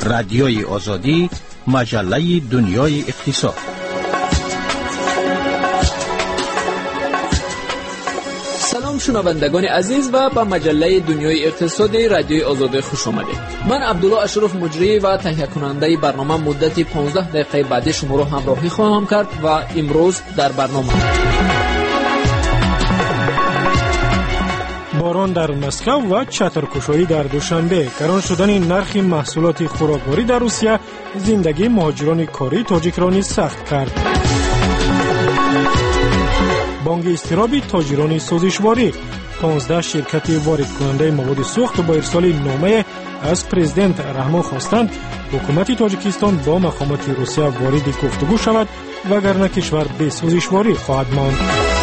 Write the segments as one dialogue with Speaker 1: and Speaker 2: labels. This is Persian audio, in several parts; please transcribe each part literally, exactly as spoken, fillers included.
Speaker 1: رادیوی آزادی، مجله دنیای اقتصاد.
Speaker 2: سلام شنوندگان عزیز و به مجله دنیای اقتصادی رادیوی آزادی خوش آمدید. من عبدالله اشرف مجری و تهیه کننده برنامه مدت پانزده دقیقه بعد شما را همراهی خواهم کرد و امروز در برنامه
Speaker 3: باران در مسکو و چترکشایی در دوشنبه، گران شدن نرخ محصولات خوراکواری در روسیه زندگی مهاجران کاری تاجیک را نیز سخت کرد. بانک اضطرابی تاجران سازشواری، پانزده شرکت وارد کننده مواد سوخت با ارسال نامه از پرزیدنت رحمان خواستند حکومت تاجیکستان با مقامات روسیه وارد گفتگو شود وگرنه کشور به سازشواری خواهد ماند.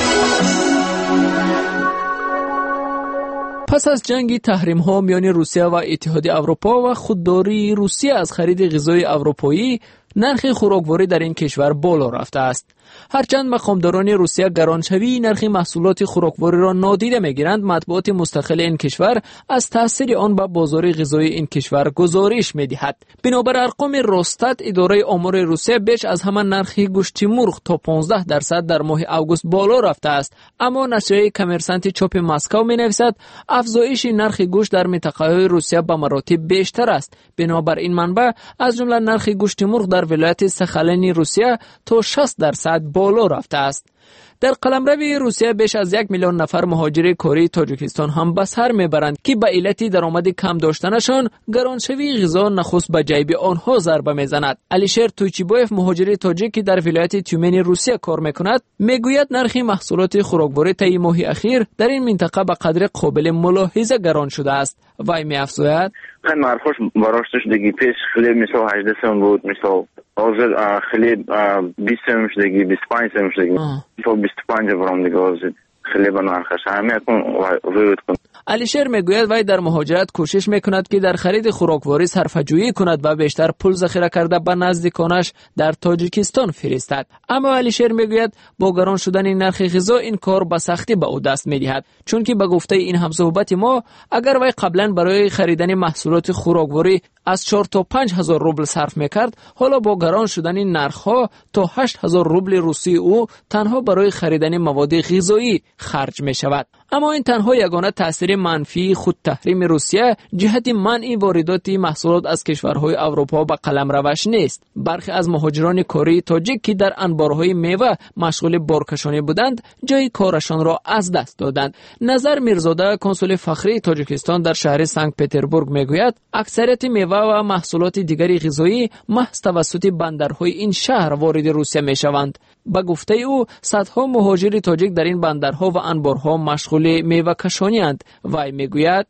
Speaker 2: پس از جنگ تحریم‌ها میان روسیه و اتحادیه اروپا و خودداری روسیه از خرید غذای اروپایی، نرخ خوراکواری در این کشور بالا رفته است. هرچند مقامداران روسیه گرانشوی نرخ محصولات خوراکواری را نادیده می‌گیرند، مطبوعات مستقل این کشور از تاثیر آن به بازار غذایی این کشور گزارش می‌دهد. بنابر ارقام روستات، اداره آمار روسیه بیش از همان نرخ گوشت مرغ تا پانزده درصد در ماه آگوست بالا رفته است. اما نشریه کامرسانت چاپ مسکو می‌نویسد افزایش نرخ گوشت در منطقه‌های روسیه به مراتب بیشتر است. بنابر این منبع از جمله نرخ گوشت مرغ در ولایت ساخالین روسیه تا شصت درصد بالا رفته است. در قلمرو روسیه بیش از یک میلیون نفر مهاجر کاری تاجیکستان هم به سر میبرند که به علت درآمد کم داشتنشان گرانشوی غذا نخست به جیب آنها ضربه میزند. علیشیر تویچیبویف، مهاجر تاجیک که در ولایت تیومن روسیه کار میکند، میگوید نرخ محصولات خوراکواری طی ماه اخیر در این منطقه به قدر قابل ملاحظه گران شده است. وی میافزاید
Speaker 4: خیلی مرخوش براش شدگی پیش خیلی مثلا هجده سم بود، مثلا آزر خیلی بیست سم شدگی، بیست و پنج سم شدگی، مثلا بیست و پنج برام دیگه آزر خیلی با نرخش همه کن ویرود کن.
Speaker 2: علیشیر میگوید وی در مهاجرت کوشش میکند که در خرید خوراکواری صرفه‌جویی کند و بیشتر پول ذخیره کرده به نزدیکانش در تاجیکستان فرستد. اما علیشیر میگوید با گران شدن نرخ غذا این کار به سختی به او دست میدهد، چون که به گفته این همصحبت ما اگر وی قبلا برای خریدن محصولات خوراکواری از چهار تا پنج هزار روبل صرف میکرد، حالا با گران شدن نرخ‌ها تا هشت هزار روبل روسی او تنها برای خریدن مواد غذایی خرج می شود. اما این تنها یگانه تاثیر منفی خود تحریم روسیه جهت منع واردات محصولات از کشورهای اروپا به قلمروش نیست. برخی از مهاجران کاری تاجیک که در انبارهای میوه مشغول بارکشانی بودند، جای کارشان را از دست دادند. نظر میرزاده، کنسول فخری تاجیکستان در شهر سنت پترزبورگ میگوید اکثریت میوه و محصولات دیگری غذایی محض توسط بندرهای این شهر وارد روسیه میشوند. با گفته او صدها مهاجر تاجیک در این بندرها و انبارها مشغول میوه کشانی اند. وی میگوید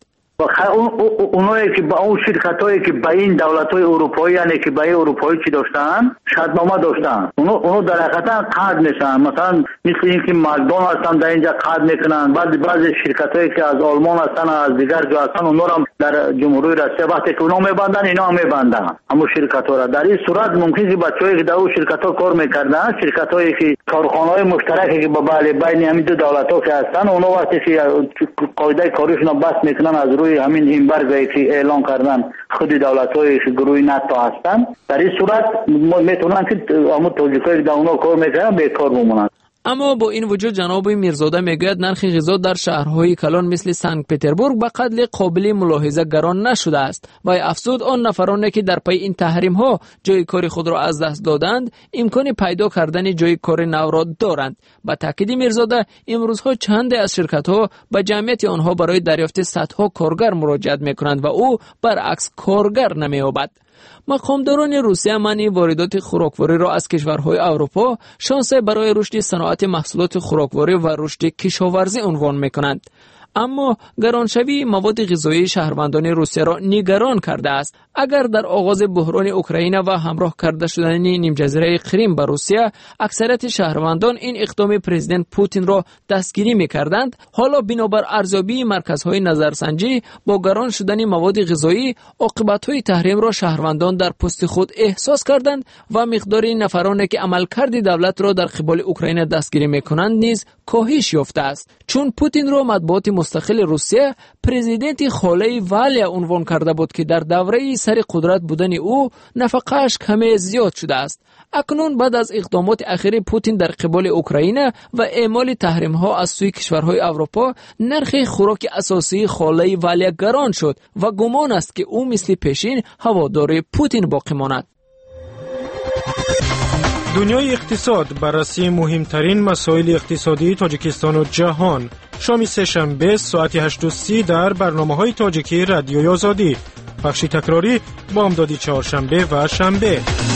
Speaker 5: اونایی که با اون شرکتایی که با این دولت‌های اروپایی یعنی که با اروپایی چی داشتن شرطنامه داشتن، اونو اونو در حقیقت قرض میشن، مثلا مثل اینکه مکدونالد هستن در اینجا قرض میکنن، بعد بعضی شرکتایی که از آلمان هستن از دیگر جا هستن اونا هم در جمهوری روسیه وقتی که اونا میبندن اینا هم میبندن همون شرکت‌ها را. در این صورت ممکنه که بچه‌ای که در اون شرکت‌ها کار میکردن، شرکتایی که کارخانه‌های مشترکی که با بله بین همین دو دولت‌ها که هستن، اونا وقتی که قاعده کارشون بس میکنن از روی همین این برگایی که اعلان کردن خود دولت‌های گروه ناتو هستن، در این صورت میتونن که همون تاجیکایی در اونا کار میکنن بیکار بمونن.
Speaker 2: اما با این وجود جناب میرزاده میگوید نرخ غذا در شهرهای کلان مثل سنت پترزبورگ به قدر قابل ملاحظه گران نشده است و افزود آن نفرانی که در پی این تحریم ها جای کار خود را از دست دادند امکان پیدا کردن جای کار نو را دارند. با تاکید میرزاده امروزها چند از شرکت ها به جمعیت آنها برای دریافت صدها کارگر مراجعت میکنند و او برعکس کارگر نمییابد. مقامداران روسیه منع واردات خوراکواری را از کشورهای اروپا شانس برای رشد صنعت محصولات خوراکواری و رشد کشاورزی عنوان میکنند. اما گرانشوی مواد غذایی شهروندان روسیه را نگران کرده است. اگر در آغاز بحران اوکراین و همراه کرده شدن نیم جزیره کریم به روسیه اکثریت شهروندان این اقدام پرزیدنت پوتین را دستگیری می‌کردند، حالا بنابر ارزیابی مرکزهای نظرسنجی با گران شدن مواد غذایی عاقبت‌های تحریم را شهروندان در پوست خود احساس کردند و مقدار نفرانی که عملکرد دولت را در قبال اوکراین دستگیری می‌کنند نیز کاهش یافته است، چون پوتین را مطبوعات مستقل روسیه پرزیدنت خاله والیا عنوان کرده بود که در دوره سر قدرت بودن او نفقه‌اش کمی زیاد شده است. اکنون بعد از اقدامات اخیر پوتین در قبال اوکراین و اعمال تحریم‌ها از سوی کشورهای اروپا، نرخ خوراک اساسی خاله والیا گران شد و گمان است که او مثل پیشین هوادار پوتین باقی ماند.
Speaker 3: دنیای اقتصاد بررسی مهمترین مسائل اقتصادی تاجیکستان و جهان. شام سه‌شنبه ساعت هشت و سی در برنامه‌های تاجیکی رادیوی آزادی. بخش تکراری بامدادی چهارشنبه و شنبه.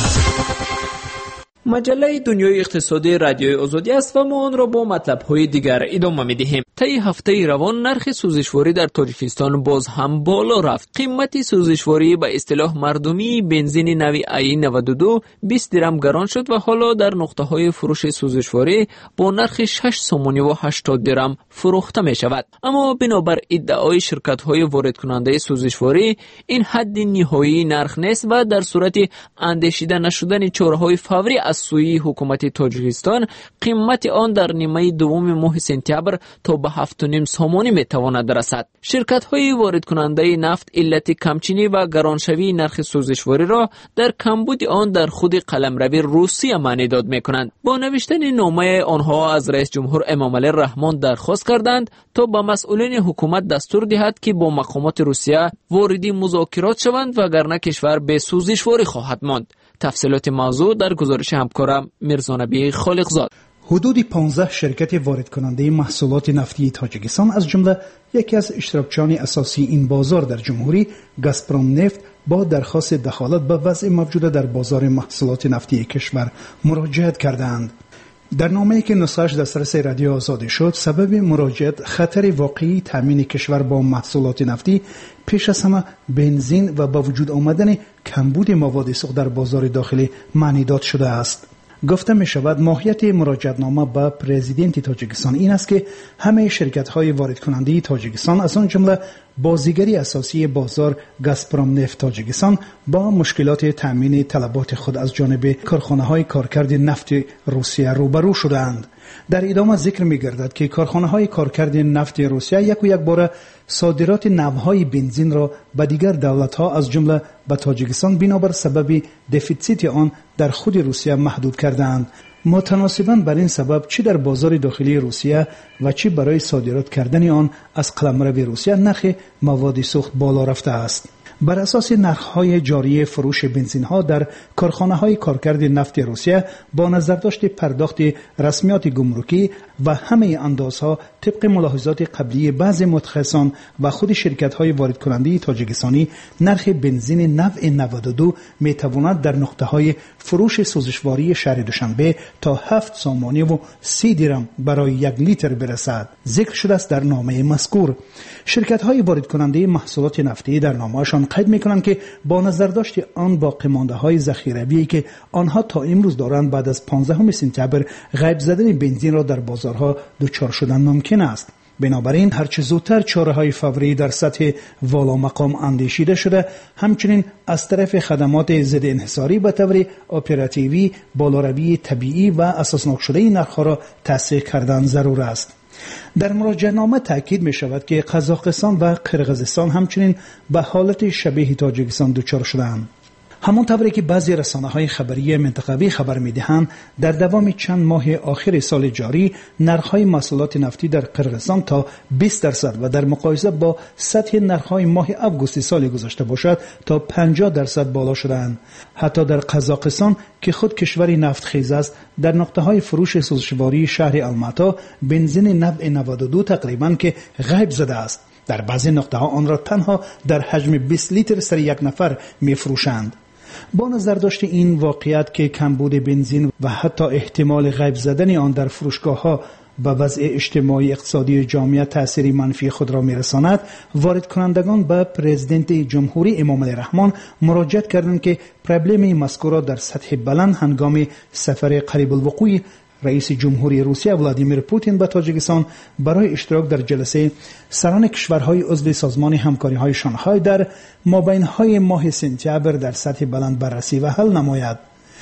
Speaker 2: مجله دنیای اقتصادی رادیوی آزادی است و ما آن را با مطلب‌های دیگر ادامه می‌دهیم. طی هفته روان نرخ سوزشواری در تاجیکستان باز هم بالا رفت. قیمت سوزشواری به اصطلاح مردمی بنزین نوع ای نود و دو بیست درم گران شد و حالا در نقطه‌های فروش سوزشواری با نرخ شش سومانی و هشتاد درم فروخته می‌شود. اما بنابر ادعای شرکت‌های وارد کننده سوزشواری این حد نهایی نرخ نیست و در صورت اندیشیده نشدن چاره‌های فوری از سوی حکومت تاجیکستان قیمت آن در نیمه دوم ماه سپتامبر تا به هفت و نیم سومانی میتواند رسد. شرکت های وارد کننده نفت علت کمچینی و گرانشوی نرخ سوزشواری را در کمبود آن در خود قلمرو روسیه معنی داد میکنند. با نوشتن نامه آنها از رئیس جمهور امامعلی رحمان درخواست کردند تا به مسئولین حکومت دستور دهد که با مقامات روسیه وارد مذاکرات شوند وگرنه کشور به سوزشواری خواهد ماند. تفصیلات موضوع در گزارش همکارم میرزانبی خالقزاد.
Speaker 6: حدود پانزده شرکت وارد کننده محصولات نفتی تاجیکستان از جمله یکی از اشتراکچیان اساسی این بازار در جمهوری گازپروم نفت با درخواست دخالت به وضع موجود در بازار محصولات نفتی کشور مراجعت کردند. در نامه‌ای که نسخه‌اش دسترس رادیو آزادی شد، سبب مراجعت خطر واقعی تامین کشور با محصولات نفتی، پیش از همه بنزین و با وجود آمدن کمبود مواد سوخت در بازار داخلی معنی داد شده است. گفته می شود ماهیت مراجعتنامه به پرزیدنت تاجیکستان این است که همه شرکت‌های وارد کننده تاجیکستان از آن جمله بازیگری اساسی بازار گازپروم نفت تاجیکستان با مشکلات تامین طلبات خود از جانب کارخانه‌های کارکرد نفت روسیه روبرو شدند. در ادامه ذکر می گردد که کارخانه‌های کارکرد نفت روسیه یک و یک بار صادرات نوع‌های بنزین را به دیگر دولت‌ها از جمله به تاجیکستان بنابر سبب دفیسیت آن در خود روسیه محدود کردند. متناسباً بر این سبب چی در بازار داخلی روسیه و چی برای صادرات کردن آن از قلمرو روسیه نرخ مواد سوخت بالا رفته است. بر اساس نرخ‌های جاری فروش بنزین‌ها در کارخانه‌های کارکرد نفت روسیه با نظرداشت پرداخت رسمیات گمرکی و همه اندازها طبق ملاحظات قبلی بعضی متخصصان و خود شرکت‌های وارد کننده تاجیکستانی، نرخ بنزین نوع نود و دو می‌تواند در نقطه‌های فروش سوزشواری شهر دوشنبه تا هفت سومانی و سی درم برای یک لیتر برسد. ذکر شده است در نامه مذکور. شرکت‌های وارد کننده محصولات نفتی در نامه‌شان قید می‌کنند که با نظرداشت آن باقی‌مانده‌های ذخیروی که آنها تا امروز دارند، بعد از پانزدهم سپتامبر غیب زدن بنزین را در بازارها دچار شدن ممکن است. بنابراین هرچه زودتر چاره‌های فوری در سطح والا مقام اندیشیده شده، همچنین از طرف خدمات ضد انحصاری به طور اپراتیوی بالاروی طبیعی و اساسناک شده نرخ‌ها را تصحیح کردن ضرور است. در مراجعه‌نامه تاکید می شود که قزاقستان و قرقیزستان همچنین به حالت شبیه تاجیکستان دچار شدند. همانطوری که بعضی رسانه‌های خبری منطقوی خبر می‌دهند، در دوام چند ماه آخر سال جاری نرخ‌های محصولات نفتی در قرقیزستان تا بیست درصد و در مقایسه با سطح نرخ‌های ماه آگوست سال گذشته باشد تا پنجاه درصد بالا شدند. حتی در قزاقستان که خود کشوری نفتخیز است، در نقطه‌های فروش سوزشواری شهر الماتا بنزین نوع نود و دو تقریباً که غیب زده است. در بعضی نقطه‌ها آن را تنها در حجم بیست لیتر سر یک نفر می‌فروشند. با نظر داشت این واقعیت که کمبود بنزین و حتی احتمال غیب زدن آن در فروشگاه‌ها به وضع اجتماعی اقتصادی جامعه تأثیری منفی خود را می‌رساند، وارد کنندگان به پرزیدنت جمهوری امامعلی رحمان مراجعت کردند که پرابلم مذکور را در سطح بلند هنگام سفر قریب الوقوع رئیس جمهوری روسیه ولادیمیر پوتین به تاجیکستان برای اشتراک در جلسه سران کشورهای عضو سازمان همکاری‌های شانگهای در مابین‌های ماه سپتامبر در سطح بلند بررسی و حل نماید.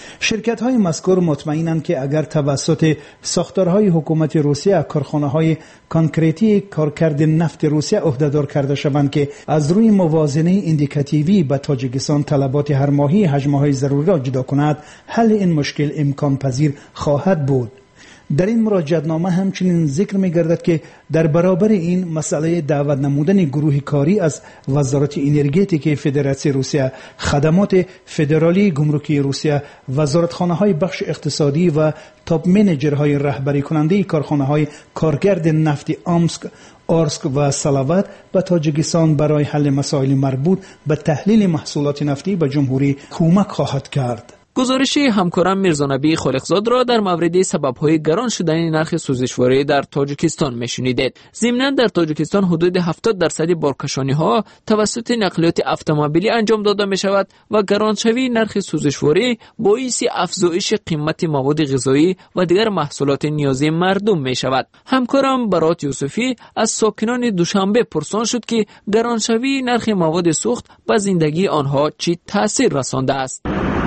Speaker 6: شرکت‌های مذکور مطمئنند که اگر توسط ساختارهای حکومت روسیه کارخانه‌های کانکریتی کارکرد نفت روسیه عهده‌دار کرده شوند که از روی موازنه ایندیکاتیوی به تاجیکستان طلبات هر ماهی حجم‌های ضروری را جدا کند، حل این مشکل امکان پذیر خواهد بود. در این مراجعتنامه همچنین ذکر می گردد که در برابر این مسئله دعوت نمودن گروه کاری از وزارت انرژتیک فدراسیون روسیه، خدمات فدرالی گمرکی روسیه، وزارتخانه های بخش اقتصادی و تاپ منیجرهای رهبری کننده کارخانه های کارگرد نفت آمسک، آرسک و سلاوت به تاجیکستان برای حل مسائل مربوط به تحلیل محصولات نفتی به جمهوری کمک خواهد کرد.
Speaker 2: گزارش همکارم میرزانبی خالقزاد را در مورد سبب‌های گران شدن نرخ سوزشواری در تاجیکستان میشنیدید. ضمناً در تاجیکستان حدود هفتاد درصد بارکشانی‌ها توسط نقلیات اتومبیلی انجام داده می‌شود و گرانشوی نرخ سوزشواری باعث افزایش قیمت مواد غذایی و دیگر محصولات نیازی مردم می‌شود. همکارم برات یوسفی از ساکنان دوشنبه پرسان شد که گرانشوی نرخ مواد سوخت به زندگی آنها چه تأثیر رسانده است.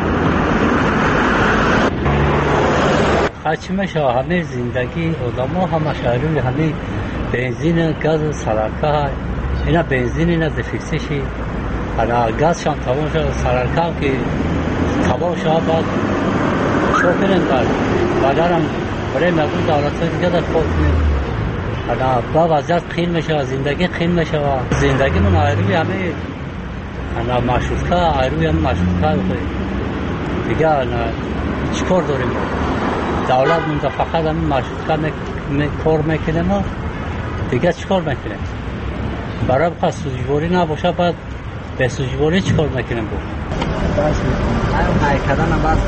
Speaker 7: هرچی میشه همه زندگی آدم ها همه شهروی همه بنزین گاز سرکه اینا بنزین اینا دفیکسشی انا گاز شام تمام شد سرکه که تمام شد بعد شوفرن کرد بعدم برای مردم دولت دیگه در خود انا با وضعیت خیلی میشه زندگی خیلی میشه زندگی من آیروی همه انا مشروطه آیروی همه مشروطه دیگه انا چیکار داریم دولت منطقه فقط همین مشروطه کار میکنه ما دیگه چیکار میکنه برای بخواه سوزشواری نباشه بعد به سوزشواری چیکار میکنه بود هر حیکدن هم بس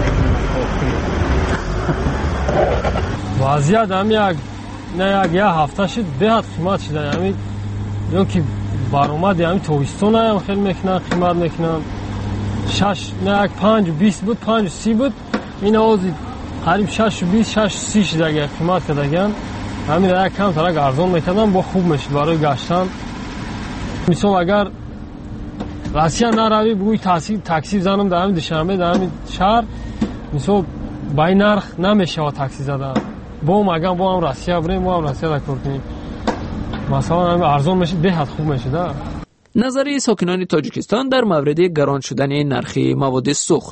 Speaker 7: میکنه
Speaker 3: وضعیت هم یک نه یک یه هفته شد بهت قیمت شده همین یا که برآمد همین تویستون هم خیلی میکنن قیمت میکنن شش نه یک پنج و بیست بود پنج و سی بود این آوازی قریب شش و بیست شش و سی شده اگه قیمت کردگن همین را یک کم ترک ارزان میکردن با خوب میشد برای گشتن. مثلا اگر راسیه نروی بگوی تاکسی زنم در همین دوشنبه در همین شهر مثلا با این نرخ نمیشه و تاکسی زدن با هم اگر با هم راسیه بریم با هم راسیه در کار کنیم مثلا همین ارزان میشد بهت خوب میشد.
Speaker 2: نظری ساکنان تاجیکستان در مورد گران شدن نرخ مواد سوخت.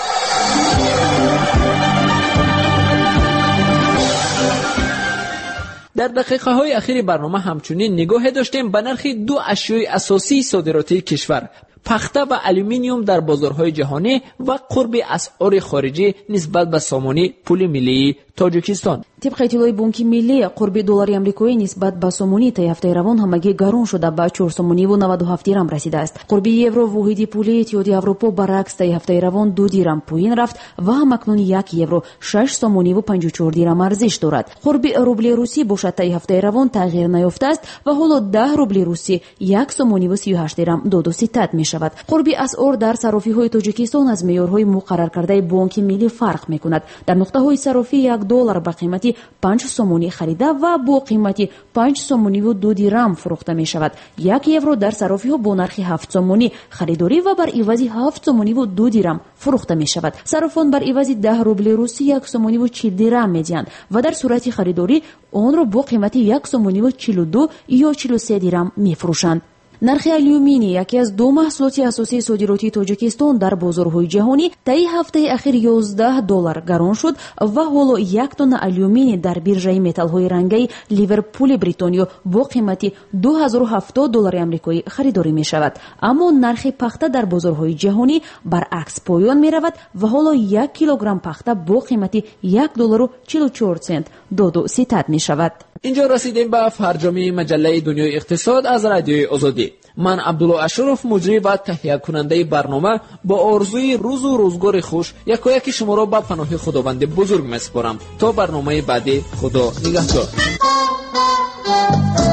Speaker 2: در دقیقه های اخیر برنامه همچنین نگاه داشتیم به نرخ دو اشیای اساسی صادراتی کشور، پخته و الومینیوم در بازارهای جهانی و قرب اسعار خارجی نسبت به سامانه پول ملی تاجیکستان.
Speaker 8: طبق اطلاع بانک ملی قرب دلار آمریکایی نسبت به سامانه طی هفته روان همگی گران شده به چهار سامانی و نود و هفت درم رسیده است. قرب یورو واحد پول اتحادیه اروپا برعکس طی هفته روان دو درم پایین رفت و همکنون یک یورو شش سامانی و پنجاه و چهار درم ارزش دارد. قرب روبل روسی باشد طی هفته روان تغییر نیافته است و حالا ده روبل روسی یک سامانی و سی و هشت درم دو دو ستد می شود. قرب اسعار در صرافی‌های تاجیکستان از معیارهای مقرر کرده بانک ملی فرق می‌کند. در نقطه‌های صرافی یک دلار به قیمت پنج سامانی خریده و با قیمت پنج سامانی و دو درم فروخته می‌شود. یک یورو در صرافی‌ها با نرخ هفت سامانی خریداری و بر عوض هفت سامانی و دو درم فروخته می‌شود. صرافان بر عوض ده روبل روسی یک سامانی و چهل درم می‌دهند و در صورت خریداری آن را با قیمت یک سامانی و چهل و دو یا چهل و سه درم می‌فروشند. نرخ الومینی یکی از دو محصولات اساسی صادراتی تاجیکستان در بازارهای جهانی طی هفته اخیر یازده دلار گران شد و حالا یک تن الومینی در بیرژه متال‌های رنگی لیورپول بریتانیا با قیمت دو هزار و هفتاد دلار آمریکایی خریداری می شود. اما نرخ پخته در بازارهای جهانی برعکس پایان می رود و حالا یک کیلوگرم پخته با قیمت یک دلار و چهل و چهار سنت دو دو ستد می شود.
Speaker 2: اینجا رسیدیم به فرجامی مجله دنیای اقتصاد از رادیوی آزادی. من عبدالله اشرف مجری و تهیه کننده برنامه با آرزوی روز و روزگار خوش یکایک شما را به پناه خداوند بزرگ میسپارم تا برنامه بعدی. خدا نگهدار.